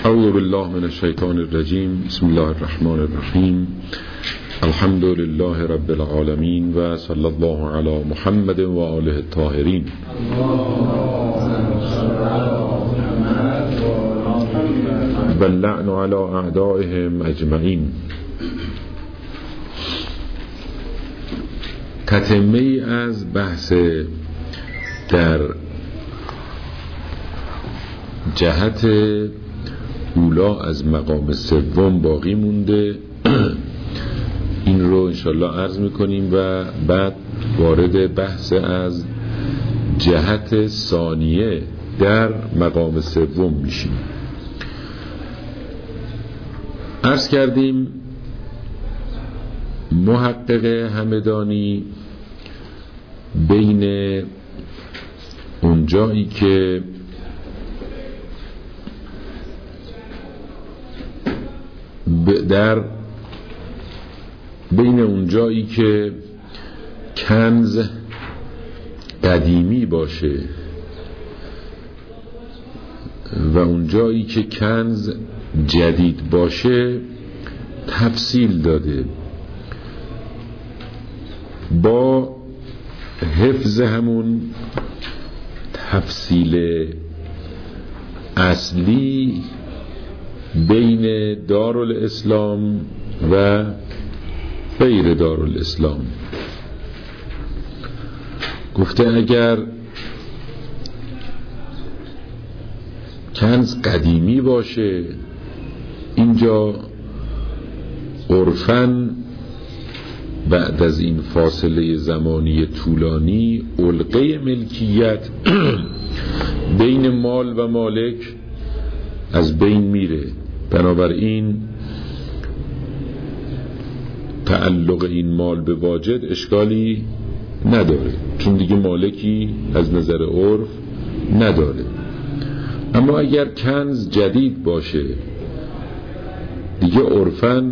اعوذ بالله من الشیطان الرجیم. بسم الله الرحمن الرحیم. الحمد لله رب العالمین و صلی الله علی محمد و آله الطاهرین. و اللعن علی اعدائهم اجمعین. تتمه ای از بحث در جهت اولا از مقام سوم باقی مونده. این رو انشالله عرض میکنیم و بعد وارد بحث از جهت ثانیه در مقام سوم میشیم. عرض کردیم محقق همدانی بین اونجایی که بین اونجایی که کنز قدیمی باشه و اونجایی که کنز جدید باشه تفصیل داده، با حفظ همون تفصیل اصلی بین دارالاسلام و غیر دارالاسلام. گفته اگر کنز قدیمی باشه، اینجا عرفاً بعد از این فاصله زمانی طولانی علقه ملکیت بین مال و مالک از بین میره، بنابراین تعلق این مال به واجد اشکالی نداره، چون دیگه مالکی از نظر عرف نداره. اما اگر کنز جدید باشه دیگه عرفاً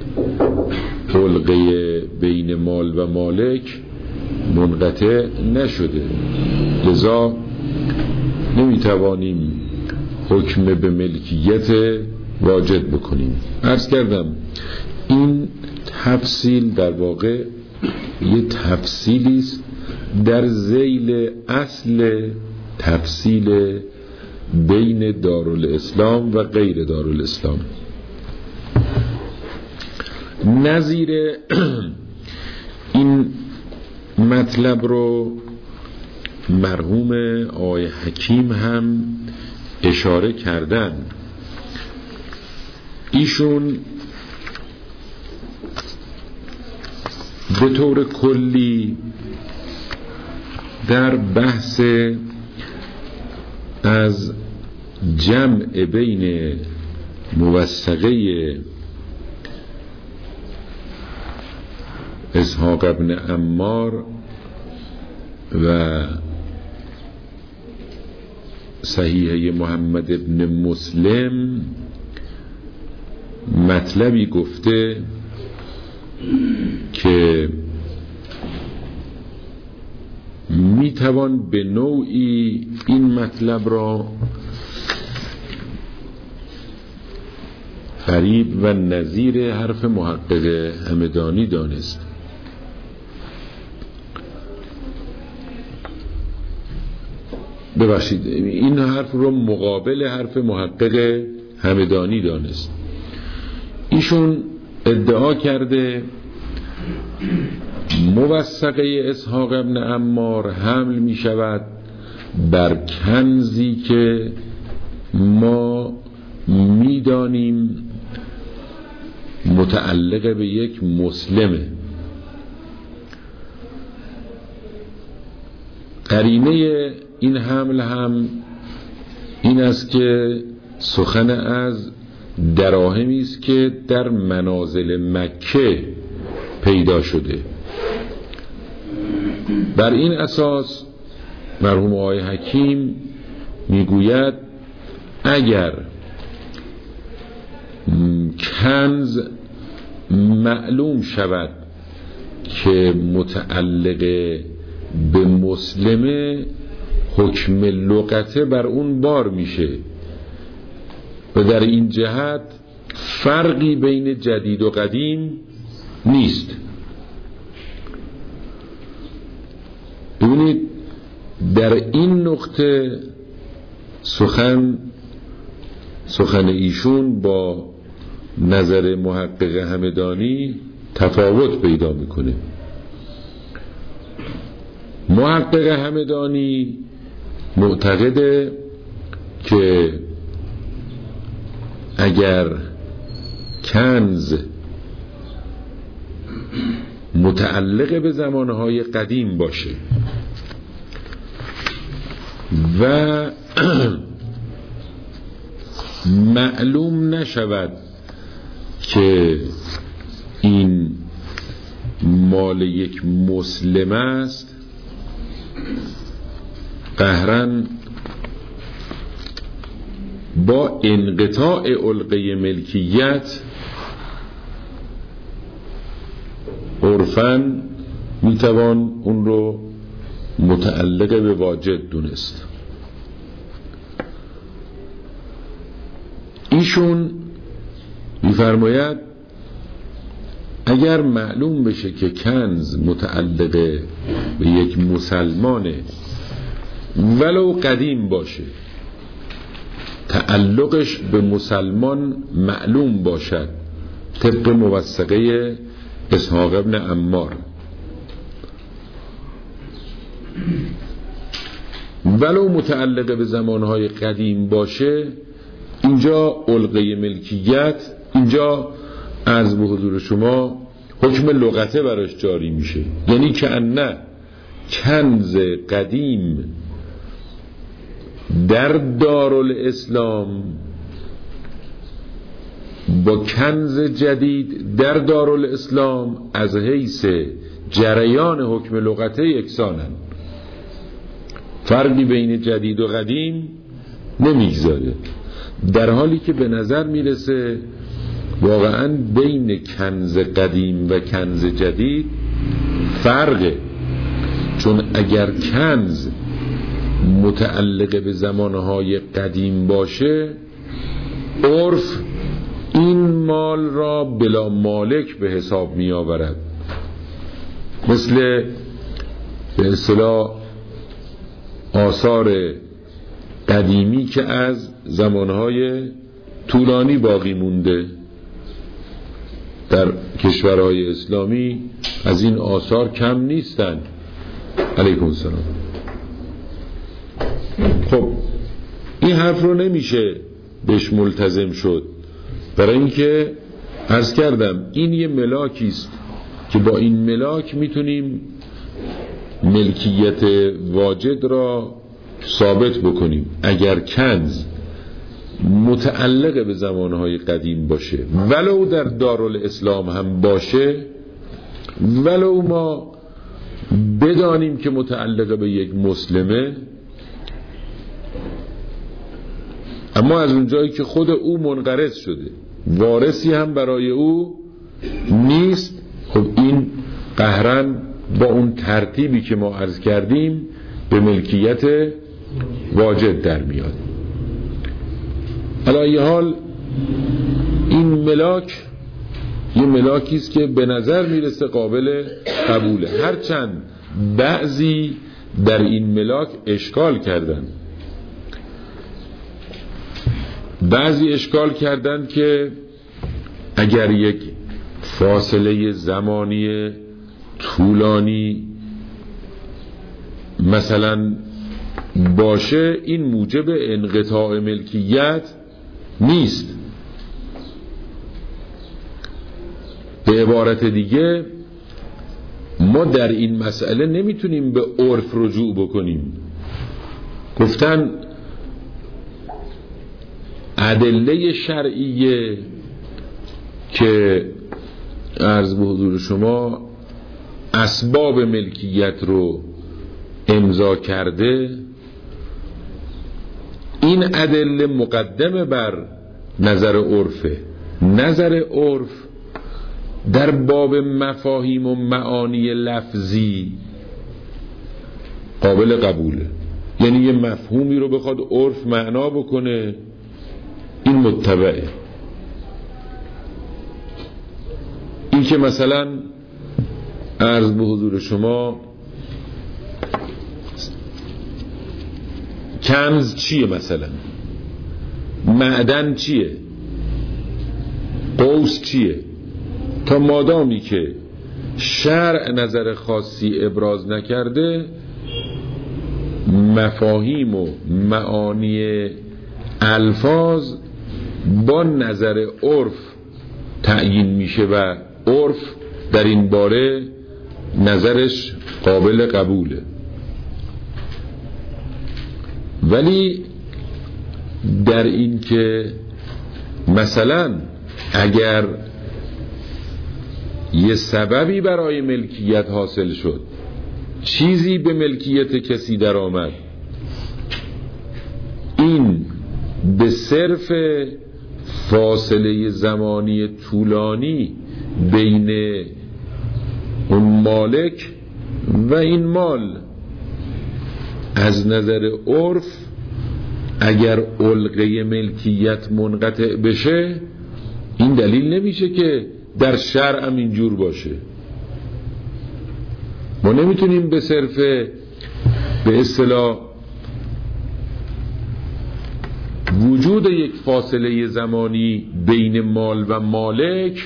علقه بین مال و مالک منقطع نشده، لذا نمیتوانیم حکم به ملکیت واجد بکنیم. عرض کردم این تفصیل در واقع یه تفصیلی است در ذیل اصل تفصیل بین دارالاسلام و غیر دارالاسلام. نظیر این مطلب رو مرحوم آقای حکیم هم اشاره کردن. ایشون به طور کلی در بحث از جمع بین موثقه اسحاق ابن عمار و صحیحه محمد ابن مسلم مطلبی گفته که میتوان به نوعی این مطلب را قریب و نظیر حرف محقق همدانی دانست. ببخشید، این حرف رو مقابل حرف محقق همدانی دانست. ایشون ادعا کرده موثقه اسحاق ابن عمار حمل می شود بر کنزی که ما می دانیم متعلق به یک مسلمه. قرینه این حمل هم این است که سخن از دراهمی است که در منازل مکه پیدا شده. بر این اساس مرحوم آقای حکیم میگوید اگر کنز معلوم شود که متعلق به مسلمه، حکم لغته بر اون بار میشه و در این جهت فرقی بین جدید و قدیم نیست. ببینید در این نقطه سخن ایشون با نظر محقق همدانی تفاوت پیدا میکنه. محقق همدانی معتقده که اگر کنز متعلق به زمانهای قدیم باشه و معلوم نشود که این مال یک مسلم است، قهرن با انقطاع علقه ملکیت عرفاً میتوان اون رو متعلق به واجد دونست. ایشون میفرماید اگر معلوم بشه که کنز متعلق به یک مسلمانه ولو قدیم باشه، تعلقش به مسلمان معلوم باشد طبق موثقه اسحاق ابن عمار، ولو متعلق به زمانهای قدیم باشه، اینجا علقه ملکیت، اینجا عرض به حضور شما حکم لغته براش جاری میشه. یعنی که نه کنز قدیم در دارالاسلام با کنز جدید در دارالاسلام از حیث جریان حکم لغته یکسانن، فرقی بین جدید و قدیم نمیگذاره، در حالی که به نظر میرسه واقعا بین کنز قدیم و کنز جدید فرقه. چون اگر کنز متعلق به زمانهای قدیم باشه، عرف این مال را بلا مالک به حساب می آورد، مثل به اصطلاح آثار قدیمی که از زمانهای طولانی باقی مونده. در کشورهای اسلامی از این آثار کم نیستن. علیکم السلام. خب این حرف رو نمیشه بهش ملتزم شد، برای اینکه عرض کردم این یه ملاکیست که با این ملاک میتونیم ملکیت واجد را ثابت بکنیم. اگر کنز متعلق به زمانهای قدیم باشه، ولو در دارالاسلام هم باشه، ولو ما بدانیم که متعلق به یک مسلمه، اما از اونجایی که خود او منقرض شده، وارثی هم برای او نیست، خب این قهرن با اون ترتیبی که ما عرض کردیم به ملکیت واجد در میاد. علی حال این ملاک یه ملاکی است که به نظر میرسه قابل قبوله، هرچند بعضی در این ملاک اشکال کردن. بعضی اشکال کردن که اگر یک فاصله زمانی طولانی مثلا باشه، این موجب انقطاع ملکیت نیست. به عبارت دیگه ما در این مسئله نمیتونیم به عرف رجوع بکنیم. گفتن ادله شرعیه که عرض به حضور شما اسباب ملکیت رو امضا کرده، این ادله مقدمه بر نظر عرفه. نظر عرف در باب مفاهیم و معانی لفظی قابل قبوله. یعنی یه مفهومی رو بخواد عرف معنا بکنه، این متبعه. این که مثلا عرض به حضور شما کنز چیه، مثلا معدن چیه، قوس چیه، تا مادامی که شرع نظر خاصی ابراز نکرده مفاهیم و معانی الفاظ با نظر عرف تعیین میشه و عرف در این باره نظرش قابل قبوله. ولی در این که مثلا اگر یه سببی برای ملکیت حاصل شد، چیزی به ملکیت کسی در آمد، این به صرف فاصله زمانی طولانی بین اون مالک و این مال از نظر عرف اگر علقه ملکیت منقطع بشه، این دلیل نمیشه که در شرع هم اینجور باشه. ما نمیتونیم به صرف به اصطلاح وجود یک فاصله زمانی بین مال و مالک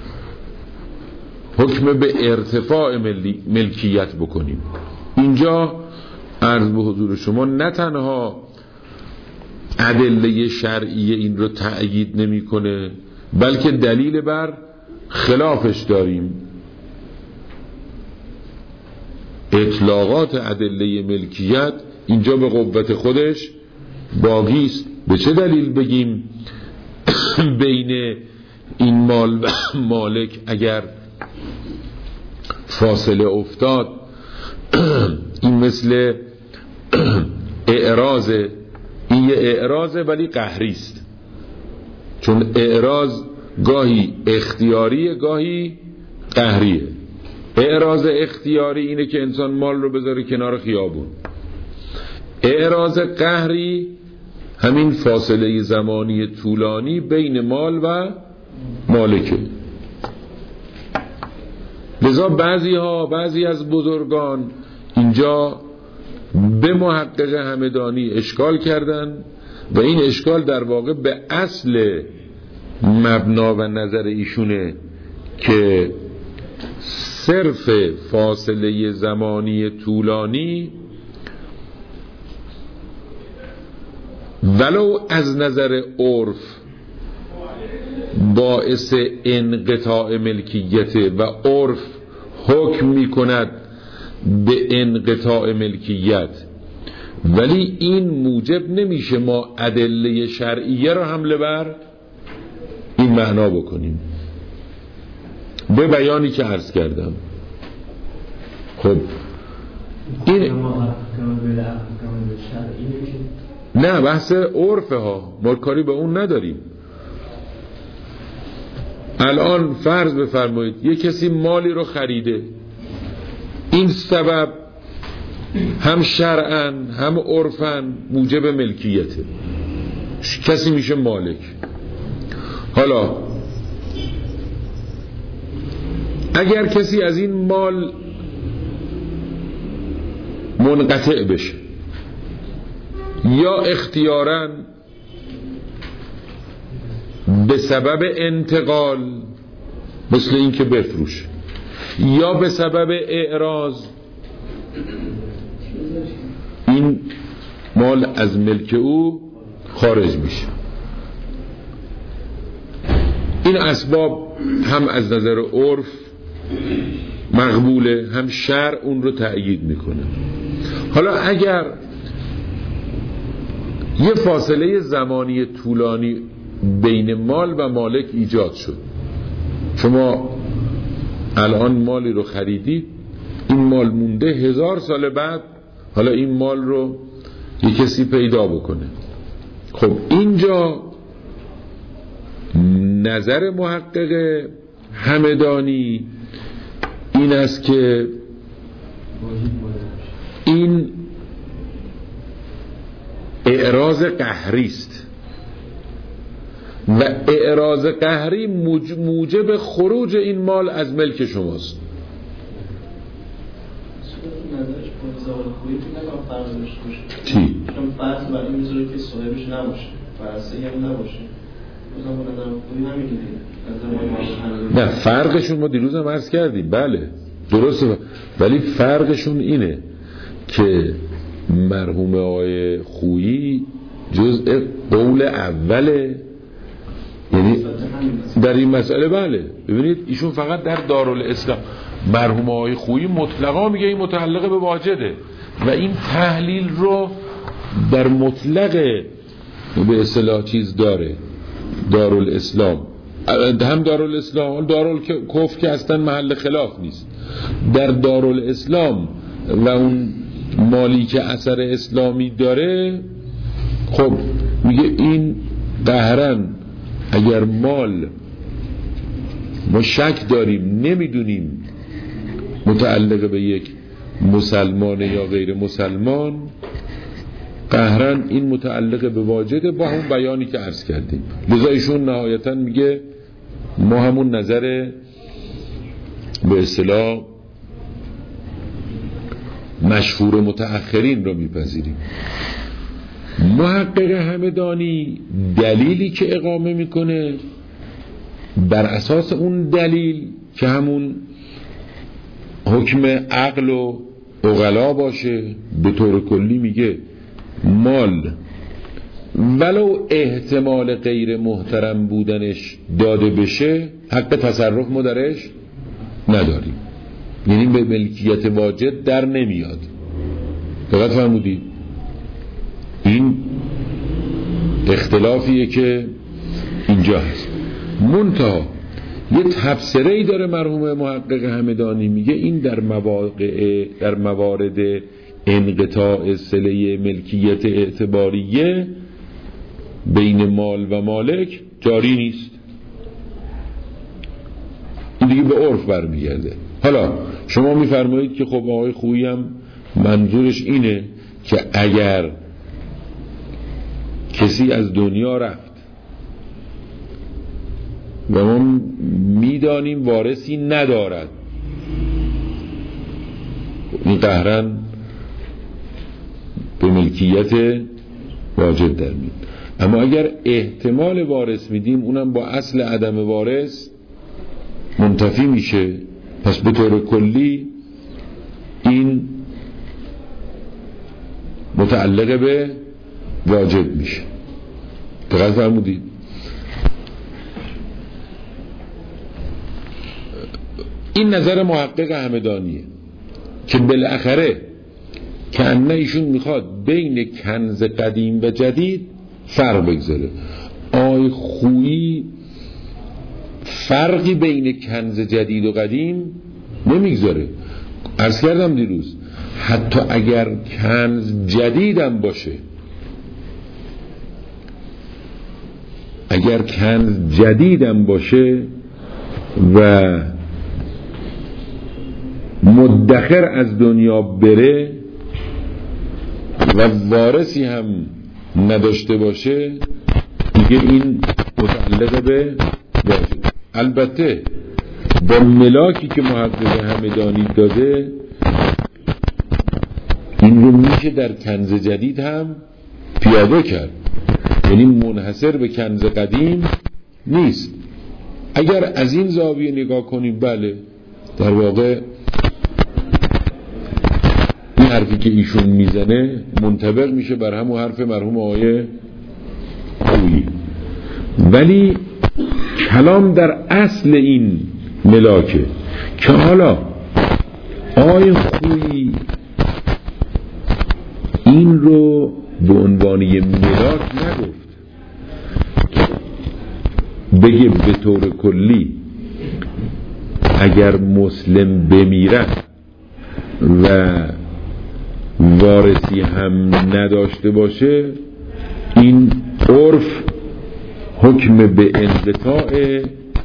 حکم به ارتفاع ملکیت بکنیم. اینجا عرض به حضور شما نه تنها ادله شرعی این رو تأیید نمیکنه، بلکه دلیل بر خلافش داریم. اطلاقات ادله ملکیت اینجا به قوت خودش باقی است. به چه دلیل بگیم بین این مال و مالک اگر فاصله افتاد، این مثل اعراضه، این یه اعراضه ولی قهری است، چون اعراض گاهی اختیاریه گاهی قهریه. اعراض اختیاری اینه که انسان مال رو بذاره کنار خیابون، اعراض قهری همین فاصله زمانی طولانی بین مال و مالکه. لذا بعضی از بزرگان اینجا به محقق همدانی اشکال کردن و این اشکال در واقع به اصل مبنا و نظر ایشونه که صرف فاصله زمانی طولانی ولو از نظر عرف باعث انقطاع ملکیت و عرف حکم می کند به انقطاع ملکیت، ولی این موجب نمیشه ما ادله شرعیه رو حمله بر این معنا بکنیم به بیانی که عرض کردم. خب این نه بحث عرفه ها، ما کاری به اون نداریم. الان فرض بفرمایید یه کسی مالی رو خریده، این سبب هم شرعاً هم عرفاً موجب ملکیته، کسی میشه مالک. حالا اگر کسی از این مال منقطع بشه یا اختیاراً به سبب انتقال مثل این که بفروشه یا به سبب اعراض این مال از ملک او خارج میشه، این اسباب هم از نظر عرف مقبوله هم شرع اون رو تأیید میکنه. حالا اگر یه فاصله زمانی طولانی بین مال و مالک ایجاد شد، شما الان مالی رو خریدید، این مال مونده 1000 سال بعد حالا این مال رو یه کسی پیدا بکنه، خب اینجا نظر محقق همدانی این است که این اعراض قهری است و اعراض قهری موجب خروج این مال از ملک شماست. چی؟ چون فرض بر این میذاره که صاحبش نباشه فرضی هم نباشه بازم به نظر خوبی نمیگیره. نه فرقشون ما دیروز هم عرض کردیم بله درسته، ولی فرقشون اینه که مرحوم آقای خویی جزء قول اوله، یعنی در این مسئله بله. ببینید ایشون فقط در دارالاسلام، مرحوم آقای خویی مطلقا میگه این متعلق به واجده و این تحلیل رو در مطلق به اصطلاح چیز داره دارالاسلام، هم دارالاسلام دارالکفر که اصلا محل خلاف نیست. در دارالاسلام و اون مالی که اثر اسلامی داره خب میگه این قهرن اگر مال ما شک داریم نمیدونیم متعلق به یک مسلمان یا غیر مسلمان، قهرن این متعلق به واجده با همون بیانی که عرض کردیم. لذا ایشون نهایتا میگه ما همون نظر به اصطلاح مشهور متأخرین رو میپذیریم. محقق همدانی دلیلی که اقامه میکنه بر اساس اون دلیل که همون حکم عقل و عقلا باشه، به طور کلی میگه مال ولو احتمال غیر محترم بودنش داده بشه حق تصرف ما درش نداریم، یعنی به ملکیت واجد در نمیاد. دقت فرمودید؟ این اختلافیه که اینجا هست. منتها یه تفسیری داره مرحوم محقق همدانی، میگه این در موارد انقطاع صله ملکیت اعتباریه بین مال و مالک جاری نیست. این دیگه به عرف برمیگرده. حالا شما میفرمایید که خب آقای خویی هم منظورش اینه که اگر کسی از دنیا رفت و ما میدانیم وارثی ندارد، این قهرن به ملکیت واجد در میاد. اما اگر احتمال وارث میدیم اونم با اصل عدم وارث منتفی میشه، پس به طور کلی این متعلق به واجب میشه. دقیق فرمودید؟ این نظر محقق همدانیه که بالاخره کنه ایشون میخواد بین کنز قدیم و جدید فرق بگذاره. آی خویی فرقی بین کنز جدید و قدیم نمیگذاره. عرض کردم دیروز حتی اگر کنز جدیدم باشه، اگر کنز جدیدم باشه و مدخر از دنیا بره و وارثی هم نداشته باشه، دیگه این متعلق به واجب. البته با ملاکی که محقق همدانی داده این رو میشه در کنز جدید هم پیاده کرد، یعنی منحصر به کنز قدیم نیست. اگر از این زاویه نگاه کنیم بله در واقع این حرفی که ایشون میزنه منطبق میشه بر همون حرف مرحوم آقای خویی، ولی کلام در اصل این ملاکه که حالا آقای خویی این رو به عنوان یه ملاک نگفت، بگه به طور کلی اگر مسلم بمیره و وارثی هم نداشته باشه این عرف حکم به انقطاع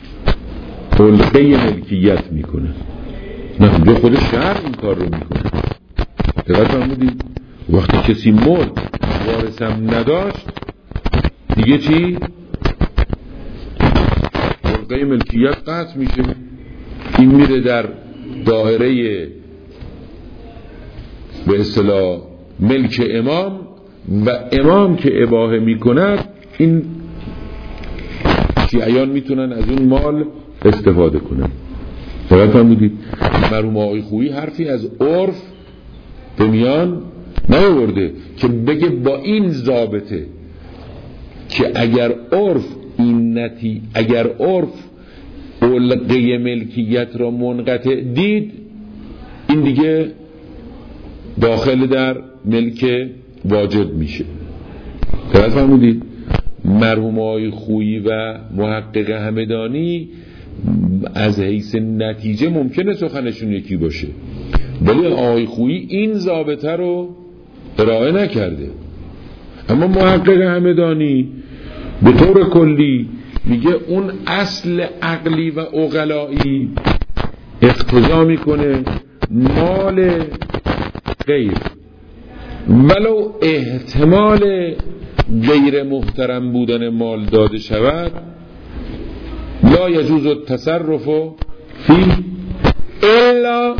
حلقه ملکیت میکنه. نه اونجا خود شرع این کار رو میکنه. دقیق فرمودید؟ وقتی کسی مرد وارث هم نداشت دیگه چی؟ فرقه ملکیت قطع میشه، این میره در دایره به اصطلاح ملک امام و امام که اباحه میکند این شیعیان میتونن از اون مال استفاده کنن. دقیق فرمودید؟ مرحوم آقای خویی حرفی از عرف به میان نیاورده که بگه با این ضابطه که اگر عرف علقه ملکیت را منقطع دید، این دیگه داخل در ملک واجب میشه. دقیق فرمودید؟ مرحوم آقای خویی و محقق همدانی از حیث نتیجه ممکنه سخنشون یکی باشه، ولی آقای خویی این ضابطه رو ارائه نکرده. اما محقق همدانی به طور کلی میگه اون اصل عقلی و عقلایی اقتضا میکنه مال غیر ولو احتمال غیر محترم بودن مال داده شود لا یجوز التصرف فی الا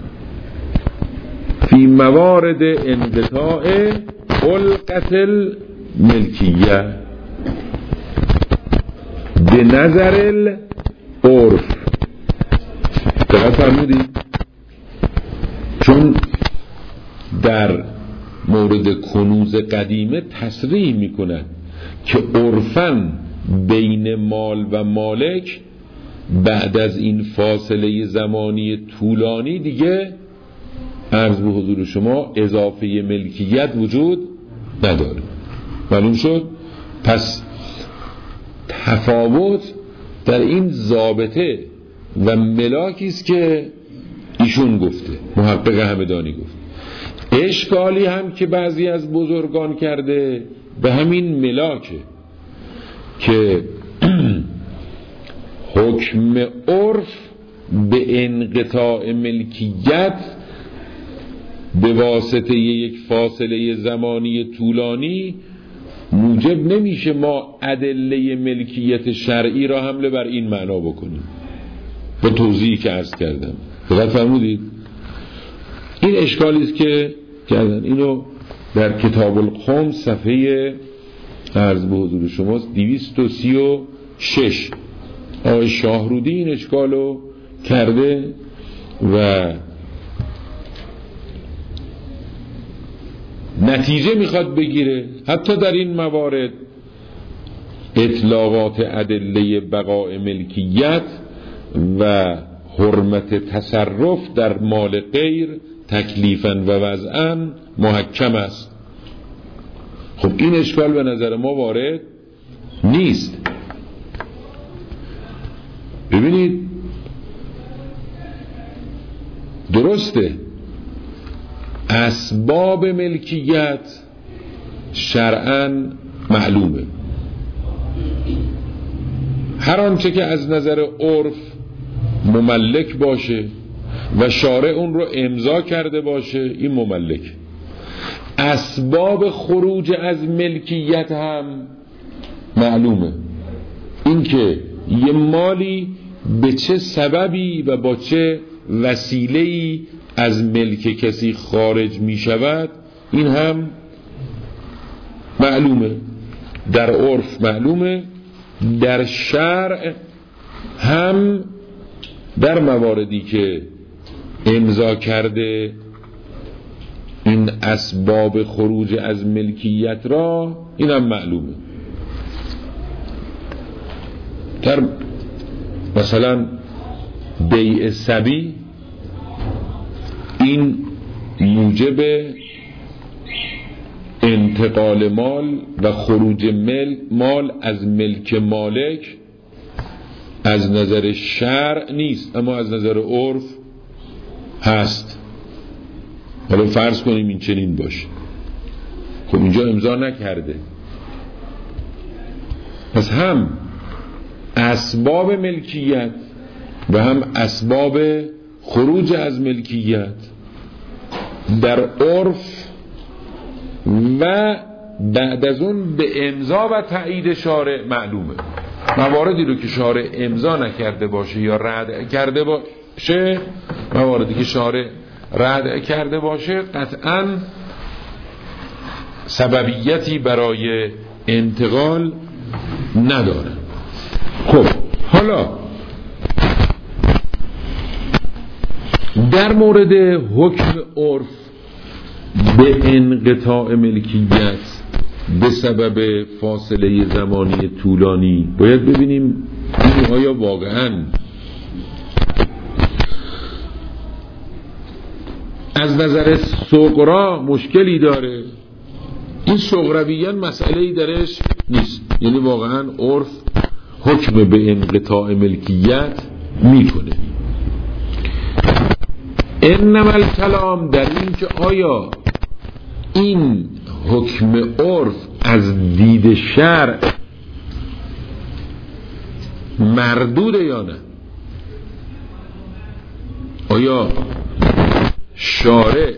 فی موارد انقطاع علقة الملکیه به نظر العرف. دقیق فرمودید؟ چون در مورد کنوز قدیمه تصریح میکنه که عرفاً بین مال و مالک بعد از این فاصله زمانی طولانی دیگه عرض به حضور شما اضافه ملکیت وجود نداره. معلوم شد؟ پس تفاوت در این ضابطه و ملاکی است که ایشون گفته، محقق همدانی گفت. اشکالی هم که بعضی از بزرگان کرده به همین ملاکه که حکم عرف به انقطاع ملکیت به واسطه یک فاصله زمانی طولانی موجب نمیشه ما ادله ملکیت شرعی را حمله بر این معنا بکنیم با توضیحی که عرض کردم. دقیق فرمودید؟ این اشکالی است که کردن. اینو در کتاب الخمس صفحه عرض به حضور شماست 236 آقای شاهرودی این اشکالو کرده و نتیجه میخواد بگیره حتی در این موارد اطلاقات ادله بقاء ملکیت و حرمت تصرف در مال غیر تکلیفاً و وضعاً محکم است. خب این اشکال به نظر ما وارد نیست. ببینید درسته اسباب ملکیت شرعاً معلومه، هر آنچه که از نظر عرف مملک باشه و شارع اون رو امضا کرده باشه این مملک. اسباب خروج از ملکیت هم معلومه، این که یه مالی به چه سببی و با چه وسیله‌ای از ملک کسی خارج می شود این هم معلومه، در عرف معلومه، در شرع هم در مواردی که امضا کرده این اسباب خروج از ملکیت را این هم معلومه. در مثلا بیع صبی این موجب انتقال مال و خروج مال از ملک مالک از نظر شرع نیست اما از نظر عرف هست. حالا فرض کنیم این چنین باشه، خب اینجا امضا نکرده، پس هم اسباب ملکیت و هم اسباب خروج از ملکیت در عرف و بعد از اون به امضا و تایید شارع معلومه. مواردی رو که شارع امضا نکرده باشه یا رد کرده باشه، مواردی که شارع رد کرده باشه قطعاً سببیتی برای انتقال نداره. خب حالا در مورد حکم عرف به انقطاع ملکیت به سبب فاصله زمانی طولانی باید ببینیم این آیا واقعاً از نظر صغرا مشکلی داره. این صغرویاً مسئله‌ای درش نیست، یعنی واقعاً عرف حکم به انقطاع ملکیت میکنه. انما الکلام در این که آیا این حکم عرف از دید شرع مردوده یا نه، آیا شارع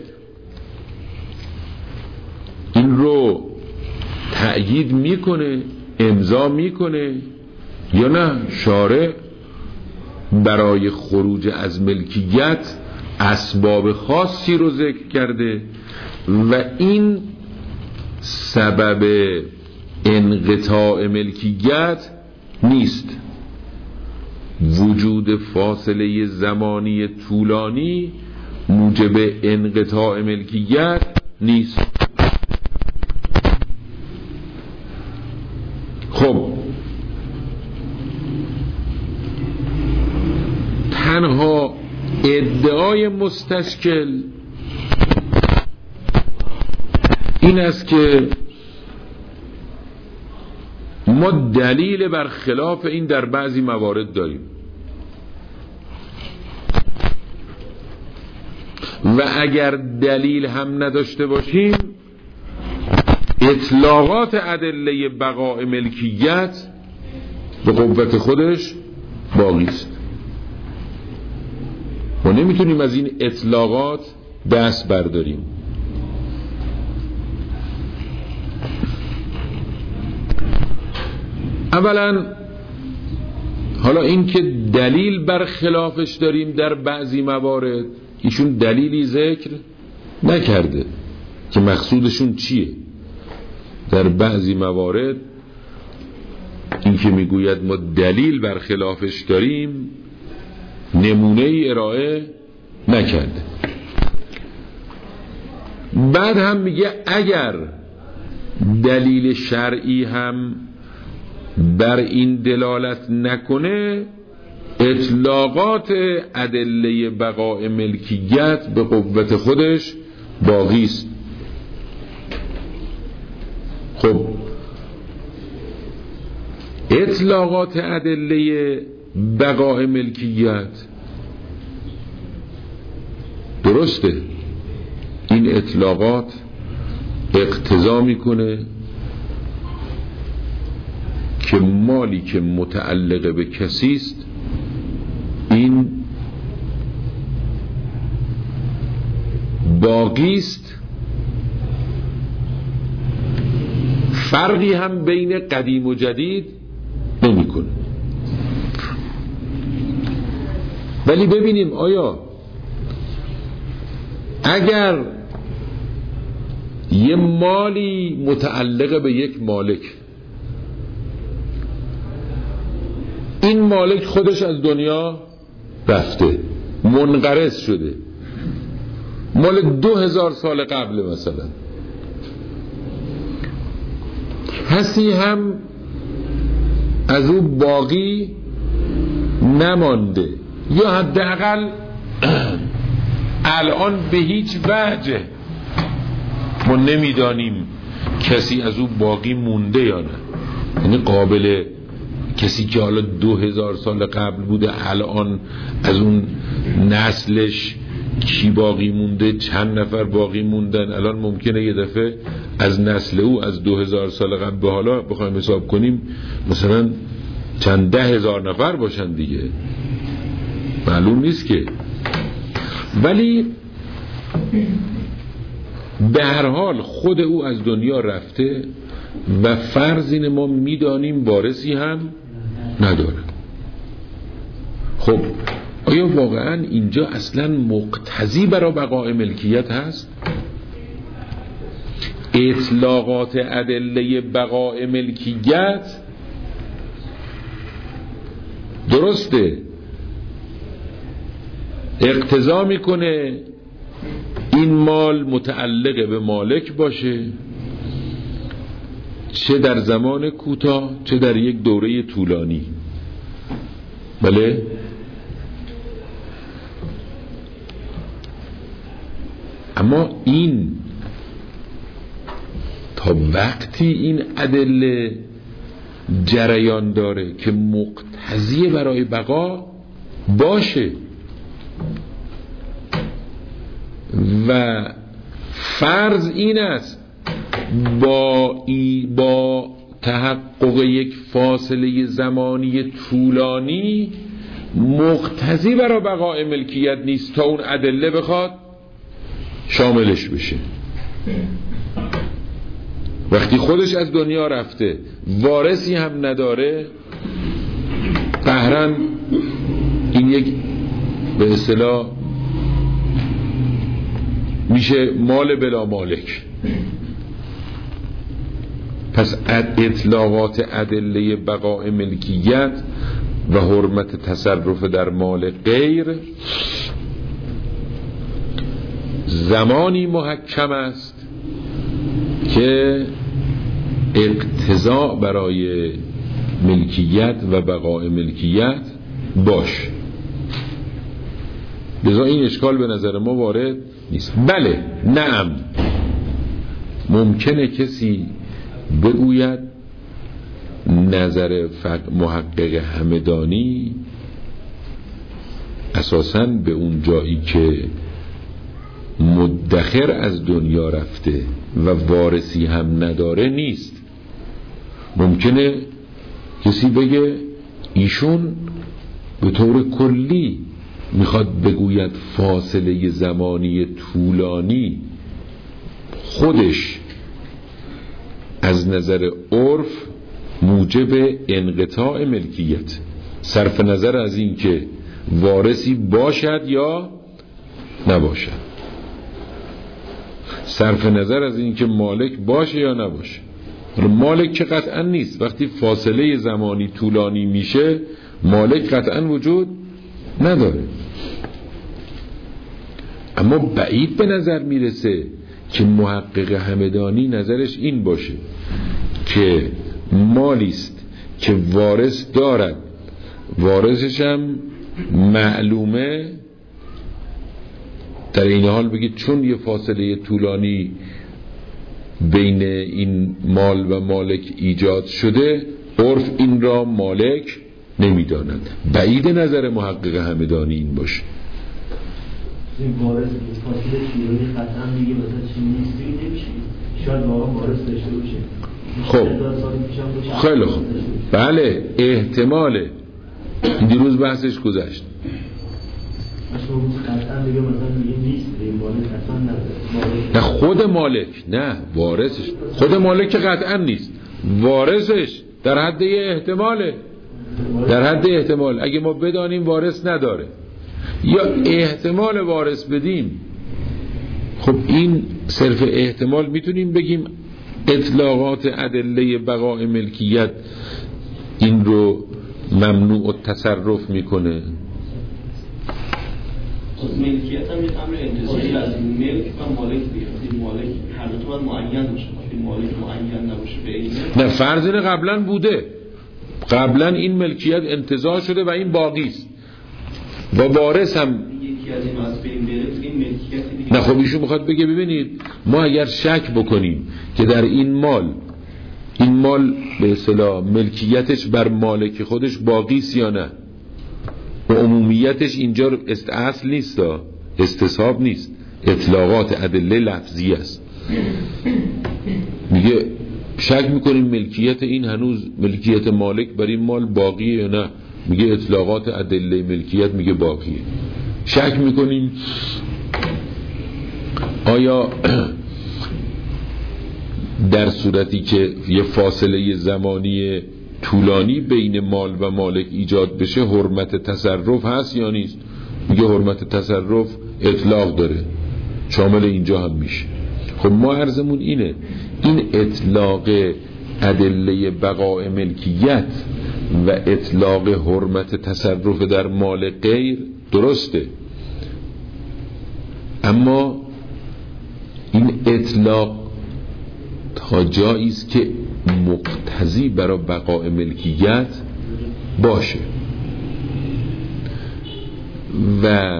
این رو تأیید میکنه، امضا میکنه یا نه شارع برای خروج از ملکیت اسباب خاصی رو ذکر کرده و این سبب انقطاع ملکیت نیست. وجود فاصله زمانی طولانی موجب انقطاع ملکیت نیست. خب تنها ادعای مستشکل این است که ما دلیل بر خلاف این در بعضی موارد داریم و اگر دلیل هم نداشته باشیم اطلاقات ادله بقاء ملکیت به قوت خودش باقی است. ما نمیتونیم از این اطلاقات دست برداریم. اولا حالا این که دلیل بر خلافش داریم در بعضی موارد، ایشون دلیلی ذکر نکرده که مقصودشون چیه. در بعضی موارد این که میگوید ما دلیل بر خلافش داریم نمونه ای ارائه نکرده. بعد هم میگه اگر دلیل شرعی هم بر این دلالت نکنه اطلاقات ادله بقاء ملکیت به قوت خودش باقی است. خب اطلاقات ادله بقاء ملکیت درسته، این اطلاقات اقتضا میکنه که مالی که متعلق به کسی است این باقی است، فرقی هم بین قدیم و جدید نمیکنه. ولی ببینیم آیا اگر یه مالی متعلق به یک مالک، این مالک خودش از دنیا رفته منقرض شده، مال 2000 سال قبل مثلا، کسی هم از او باقی نمانده یا حداقل الان به هیچ وجه ما نمیدانیم کسی از او باقی مونده یا نه. یعنی قابل کسی که حالا 2000 سال قبل بوده الان از اون نسلش کی باقی مونده، چند نفر باقی موندن، الان ممکنه یه دفعه از نسل او از 2000 سال قبل به حالا بخوایم حساب کنیم مثلا چند 10,000 نفر باشن دیگه، معلوم نیست که. ولی به هر حال خود او از دنیا رفته و فرض اینه ما میدانیم وارثی هم نداره. خب آیا واقعا اینجا اصلا مقتضی برای بقای ملکیت هست؟ اطلاقات ادله بقای ملکیت درسته اقتضا میکنه این مال متعلق به مالک باشه، چه در زمان کوتاه چه در یک دوره طولانی. بله؟ اما این تا وقتی این ادله جریان داره که مقتضی برای بقا باشه و فرض این است با تحقق یک فاصله زمانی طولانی مقتضی برای بقای ملکیت نیست تا اون ادله بخواد شاملش بشه. وقتی خودش از دنیا رفته وارثی هم نداره، قهرن این یک به اصطلاح میشه مال بلا مالک. پس اطلاقات ادله بقای ملکیت و حرمت تصرف در مال غیر زمانی محکم است که اقتضا برای ملکیت و بقای ملکیت باش. لذا این اشکال به نظر ما وارد نیست. بله، نعم، ممکنه بگوید نظر محقق همدانی اساساً به اون جایی که مدخر از دنیا رفته و وارثی هم نداره نیست. ممکنه کسی بگه ایشون به طور کلی میخواد بگوید فاصله زمانی طولانی خودش از نظر عرف موجب انقطاع ملکیت، صرف نظر از این که وارثی باشد یا نباشد، صرف نظر از این که مالک باشه یا نباشه. مالک که قطعا نیست، وقتی فاصله زمانی طولانی میشه مالک قطعا وجود نداره. اما بعید به نظر میرسه که محقق همدانی نظرش این باشه که مالیست که وارث دارد، وارثش هم معلومه، در این حال بگید چون یه فاصله طولانی بین این مال و مالک ایجاد شده عرف این را مالک نمیداند. بعید نظر محقق همدانی این باشه. این وارث فاصله طولانی قطعا دیگه مثلا چی نیستی نمیشه، شاید واقعا وارث داشته باشه. خب خیلی خوب، بله احتماله. دیروز بحثش گذشت. نه خود مالک، نه وارثش. خود مالک که قطعا نیست، وارثش در حد احتماله، در حد احتمال. اگه ما بدانیم وارث نداره یا احتمال وارث بدیم، خب این صرف احتمال میتونیم بگیم اطلاقات ادله بقای ملکیت این رو ممنوع التصرف میکنه. ملکیت هم یه امر انتزاعی از ملک و مالک بیاد. این مالک هر دو باید معین باشه. این مالک معین نباشه به این نه، فرض اینه قبلا بوده، قبلا این ملکیت انتزاع شده و این باقی است و وارث هم یکی از این از بین بره این ملکیت دیگه. نه خب ایشون میخواد بگه ببینید ما اگر شک بکنیم که در این مال به اصطلاح ملکیتش بر مالک خودش باقی است یا نه، و عمومیتش اینجا اصل نیست، استصحاب نیست، اطلاقات ادله لفظی است. میگه شک میکنیم ملکیت این هنوز ملکیت مالک بر این مال باقیه یا نه، میگه اطلاقات ادله ملکیت میگه باقیه. شک میکنیم آیا در صورتی که یه فاصله زمانی طولانی بین مال و مالک ایجاد بشه حرمت تصرف هست یا نیست؟ میگه حرمت تصرف اطلاق داره، شامل اینجا هم میشه. خب ما عرضمون اینه، این اطلاق ادله بقاء ملکیت و اطلاق حرمت تصرف در مال غیر درسته، اما این اطلاق تا جایی است که مقتضی برای بقاء ملکیت باشه و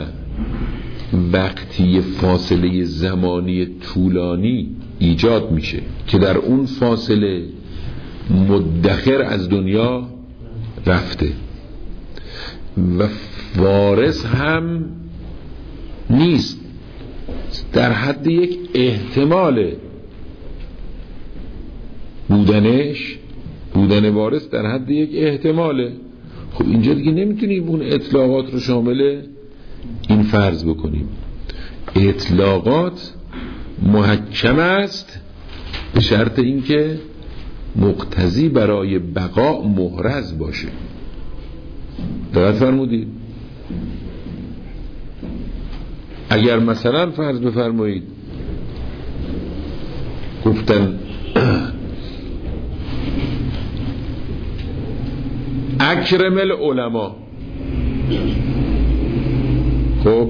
وقتی فاصله زمانی طولانی ایجاد میشه که در اون فاصله مدخر از دنیا رفته و وارث هم نیست، در حد یک احتمال بودن وارث در حد یک احتماله. خب اینجا دیگه نمیتونیم اون اطلاقات رو شامل این فرض بکنیم. اطلاقات محکم است به شرط اینکه مقتضی برای بقا محرز باشه. دقت فرمودید؟ اگر مثلا فرض بفرمایید گفتن اکرم العلماء، خب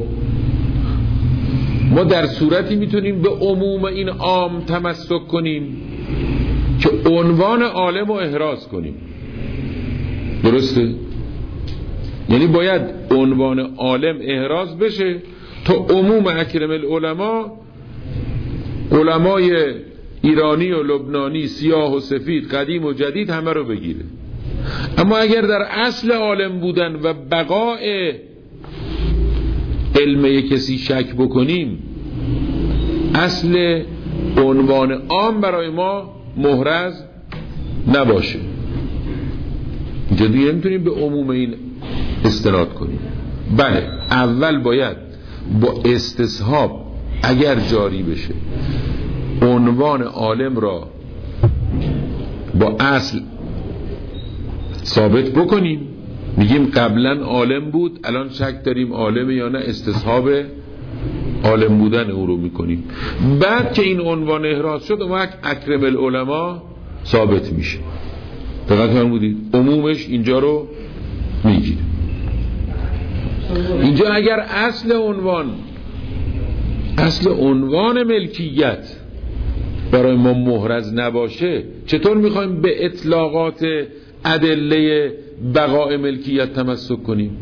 ما در صورتی میتونیم به عموم این عام تمسک کنیم که عنوان عالم رو احراز کنیم، درسته؟ یعنی باید عنوان عالم احراز بشه تا عموم اکرم العلماء، علمای ایرانی و لبنانی، سیاه و سفید، قدیم و جدید، همه رو بگیره. اما اگر در اصل عالم بودن و بقاء علم کسی شک بکنیم، اصل عنوان عام برای ما محرز نباشه، اینجا دیگه نمیتونیم به عموم این استناد کنیم. بله، اول باید با استصحاب اگر جاری بشه عنوان عالم را با اصل ثابت بکنیم، میگیم قبلا عالم بود، الان شک داریم عالم یا نه، استصحاب عالم بودن او رو میکنیم. بعد که این عنوان احراز شد اون وقت اکرم العلماء ثابت میشه. دقت فرمودید؟ عمومش اینجا رو میگیره. اینجا اگر اصل عنوان ملکیت برای ما محرز نباشه، چطور میخوایم به اطلاقات ادله بقاء ملکیت تمسک کنیم؟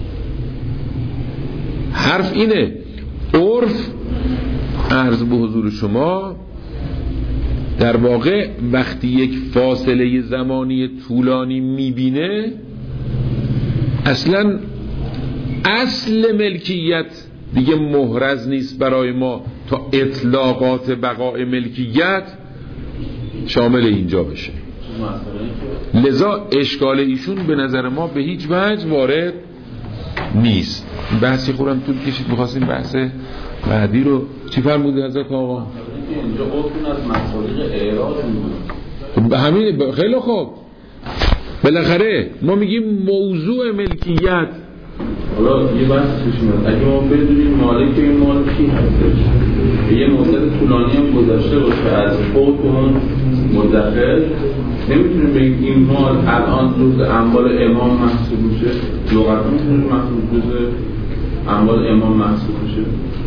حرف اینه، عرف عرض به حضور شما در واقع وقتی یک فاصله زمانی طولانی میبینه، اصلا اصل ملکیت دیگه محرز نیست برای ما تا اطلاقات بقاء ملکیت شامل اینجا بشه. لذا اشکال ایشون به نظر ما به هیچ وجه وارد نیست. بحثی خودم طول کشید، می‌خواستیم بحث بعدی رو چی فرمودید حضرت آقا؟ اینجا خودتون از مصادیق اعراض می‌کنید. همین خیلی خوب. بالاخره ما میگیم موضوع ملکیت. حالا یه بحث پیش میاد، اگه ما بدونیم مالک این مال کی هستش، یه مدت طولانی هم گذشته باشه از فوت اون مدخر، نمیتونیم بگیم این مال الان جز اموال امام محسوب میشه، لغتا میتونیم محسوب جز اموال امام محسوب میشه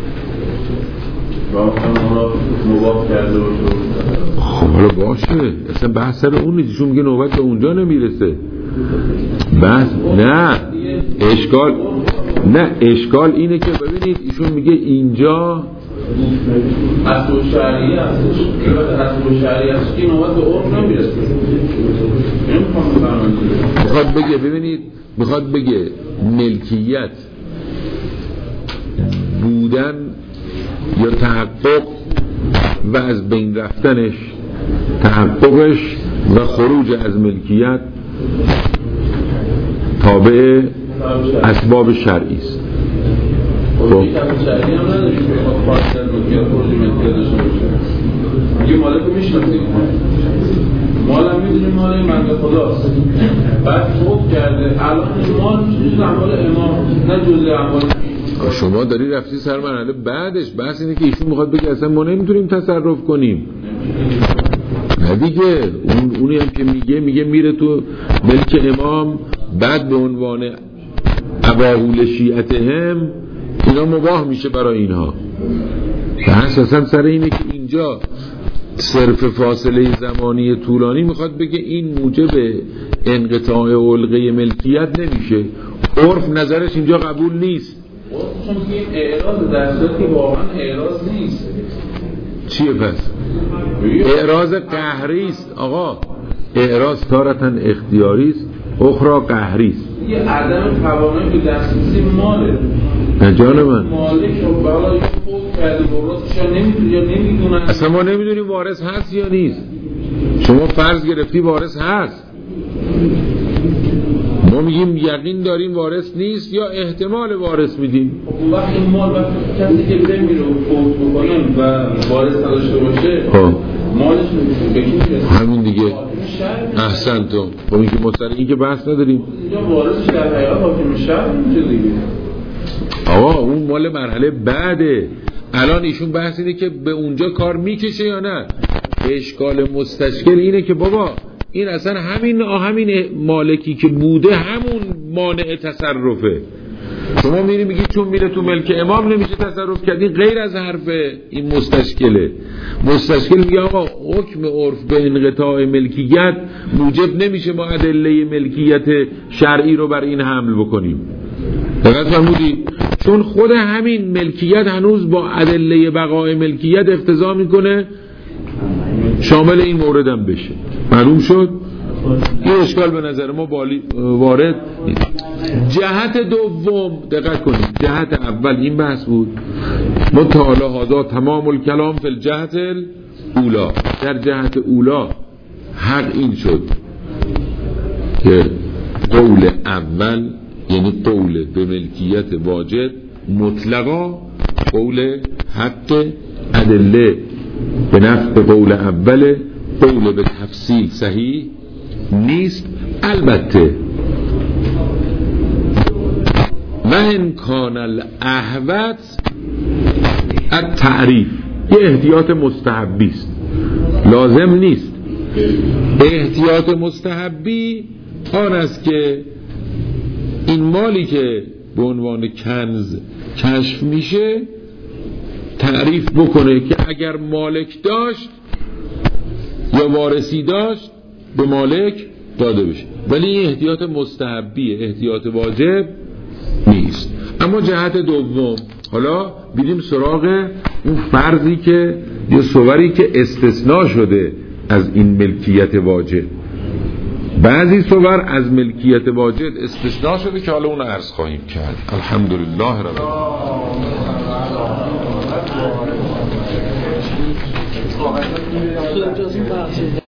و ما را مباح کرده باشه. خب حالا باشه، اصلا بحث سر اون نیست، ایشون میگه نوبت به اونجا نمیرسه. بحث اشکال اینه که ببینید ایشون میگه اینجا اصل شرعی هستش، اصل شرعی هستش که نوبت به عرف نمیرسه. میخواد بگه ملکیت بودن یا تحقق و از بین رفتنش، تحققش و خروج از ملکیت تابع اسباب شرعی است. خب این اسباب شرعی هم نداشت که خواهد از ملکیت خروج ملکیت داشته باشه. یه مالک رو میشناسیم، مالم میدونیم مال بنده خداست، بعد فوت کرده، الان مال جز اموال امام نه جز اموال. شما داری رفتی سر مرحله بعدش. بحث اینه که ایشون میخواد بگه اصلا ما نمیتونیم تصرف کنیم. نه دیگه، اونی هم که میگه میره تو ملک امام، بعد به عنوان اباحول شیعتهم اینا مباح میشه برای اینها. بحث اصلا سر اینه که اینجا صرف فاصله زمانی طولانی میخواد بگه این موجب انقطاع علقه ملکیت نمیشه. عرف نظرش اینجا قبول نیست. چون این اعراض در صورتی واقعا اعراض نیست. چیه پس؟ اعراض قهری است آقا. اعراض تارتن اختیاری است، اخرى قهری است. یه عدم توانایی به دسترسی ماله. نه جان من، مالک رو برای خود کرده وارثش نمیدونه یا نمیدونن. اصلا ما نمیدونیم وارث هست یا نیست. شما فرض گرفتی وارث هست، ما میگیم یقین داریم وارث نیست یا احتمال وارث میدیم. خب وقتی مال وقتی کسی که بمیره و فوت بکنه و وارث نداشته باشه مالش به کی میرسه؟ همین دیگه. احسن تو. خب این که مصر این که بحث نداریم. اینجا وارثش در حقیقت حاکم شهر میشه دیگه. آقا اون مال مرحله بعده. الان ایشون بحث اینه که به اونجا کار میکشه یا نه. اشکال مستشکل اینه که بابا این اصلا همین مالکی که بوده همون مانع تصرفه. شما میری میگی چون میره تو ملک امام نمیشه تصرف کرد. این غیر از حرف این مستشکله. مستشکل میگه آقا حکم عرف به انقطاع ملکیت موجب نمیشه ما ادله ملکیت شرعی رو بر این حمل بکنیم. دقیق فرمودی؟ چون خود همین ملکیت هنوز با ادله بقای ملکیت اقتضا میکنه شامل این مورد هم بشه. معلوم شد؟ این اشکال به نظر ما وارد نیست. جهت دوم دقت کنید. جهت اول این بحث بود ما تا حالا هذا تمام الکلام فی الجهت الاولا. در جهت اولا حق این شد که قول اول یعنی قول به ملکیت واجد مطلقا قول حق ادله به نفع قول اول، قول به تفصیل صحیح نیست. البته و امکان الاحوط التعریف یه احتیاط مستحبی است، لازم نیست. احتیاط مستحبی آن است که این مالی که به عنوان کنز کشف میشه تعریف بکنه که اگر مالک داشت یا وارثی داشت به مالک داده بشه. ولی این احتیاط مستحبیه، احتیاط واجب نیست. اما جهت دوم حالا بیدیم سراغ اون فرضی که یه صوری که استثناء شده از این ملکیت واجب. بعضی صور از ملکیت واجب استثناء شده که حالا اون عرض خواهیم کرد. الحمدلله رب العالمین.